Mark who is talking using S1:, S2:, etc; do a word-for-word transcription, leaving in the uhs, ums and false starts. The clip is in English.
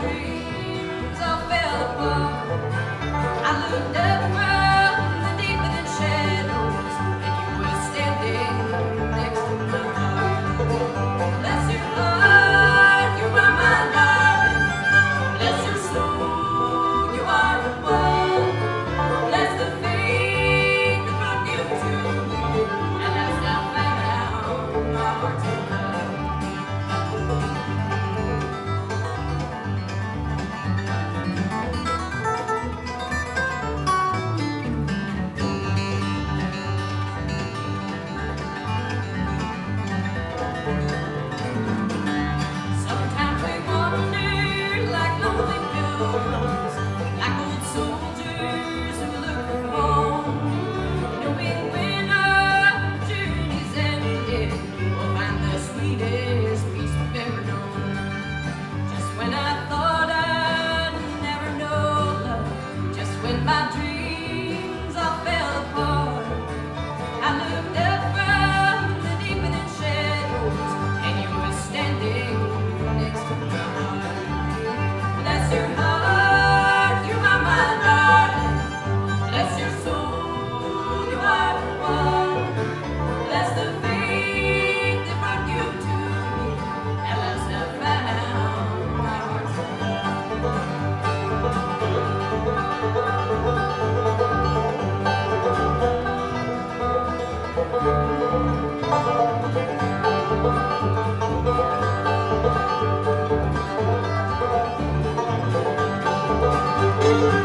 S1: dreams all fell apart. I looked up from the deep within shadows, and you were standing next to my heart. Bless your heart, you are my darling. Bless your soul, you are the one. Bless the fate that brought you to me, and as I found my heart's in love. Sometimes we wander like lonely pilgrims, like old soldiers who look for home, knowing when our journey's ended, we'll find the sweetest peace we've ever known. Just when I thought I'd never know love, just when my dreams all fell apart, I looked up from the deep within shadows, and you were standing next to my heart. Bless your heart, you are my darling. Bless your soul, you are the one. Bless the fate that brought you to me, and as I found my heart's in love.